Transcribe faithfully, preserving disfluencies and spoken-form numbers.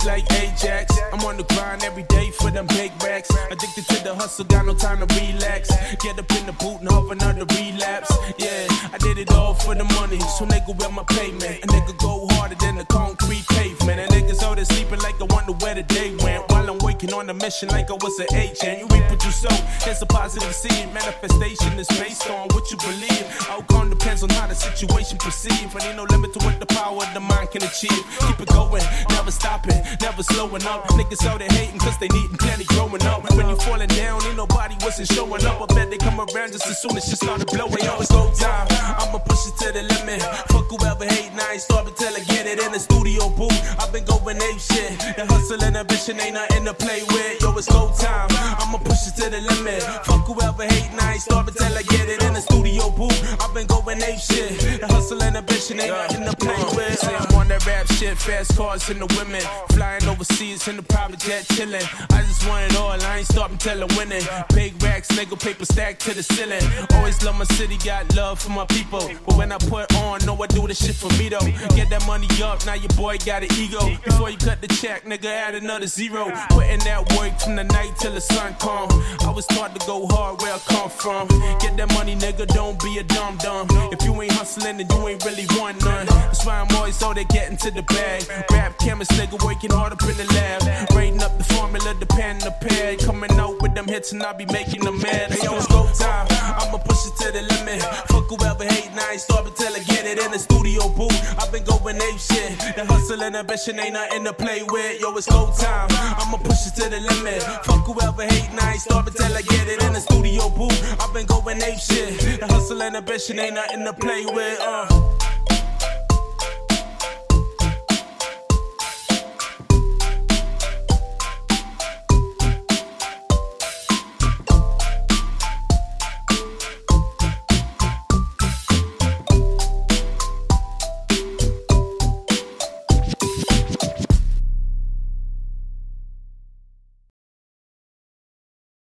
just like Ajax. I'm on the grind every day for them big racks. Addicted to the hustle, got no time to relax. Get up in the boot and hope another relapse. Yeah, I did it all for the money, so nigga wear my payment. A nigga go harder than the concrete pavement. And niggas out there sleeping like I wonder where the day went. While I'm working on a mission like I was an agent. You reap what you sow, that's a positive seed. Manifestation is based on what you believe. Outcome depends on how the situation perceived. And ain't no limit to what the power of the mind can achieve. Keep it going, never stopping, never slowing up. Niggas out there hating cause they needin' plenty growing up. When you falling down, ain't nobody wasn't showing up. I bet they come around just as soon as you started blowing. Yo, it's go time, I'ma push it to the limit. Fuck whoever hate, now I ain't stop until I get it in the studio booth. I've been going ape shit. The hustle and ambition ain't nothing to play with. Yo, it's go time, I'ma push it to the limit. Fuck whoever hate, now I ain't stop until I get it in the studio booth. I've been going ape shit. The hustle and ambition ain't nothing to play with. Say I'm on that rap shit, fast cars and the women. Flying overseas in the private jet chillin'. I just want it all, I ain't stopping till I'm winning. Big racks, nigga, paper stack to the ceiling. Always love my city, got love for my people. But when I put on, know I do this shit for me though. Get that money up, now your boy got an ego. Before you cut the check, nigga, add another zero. Putting that work from the night till the sun come. I was taught to go hard where I come from. Get that money, nigga, don't be a dumb dumb. If you ain't hustling, then you ain't really want none. That's why I'm always out there getting to the bag. Rap chemist, nigga, working hard up in the lab. Rating up the formula, the pen and the pad. Coming out with them hits and I be making them mad. Hey, yo, it's go time, I'ma push it to the limit. Fuck whoever hate, now I ain't stop until I get it in the studio booth. I've been going ape shit. The hustle and ambition ain't nothing to play with. Yo, it's go time, I'ma push it to the limit. Fuck whoever hate, now I ain't stop until I get it in the studio booth. I've been going ape shit. The hustle and ambition ain't nothing to play with. Uh.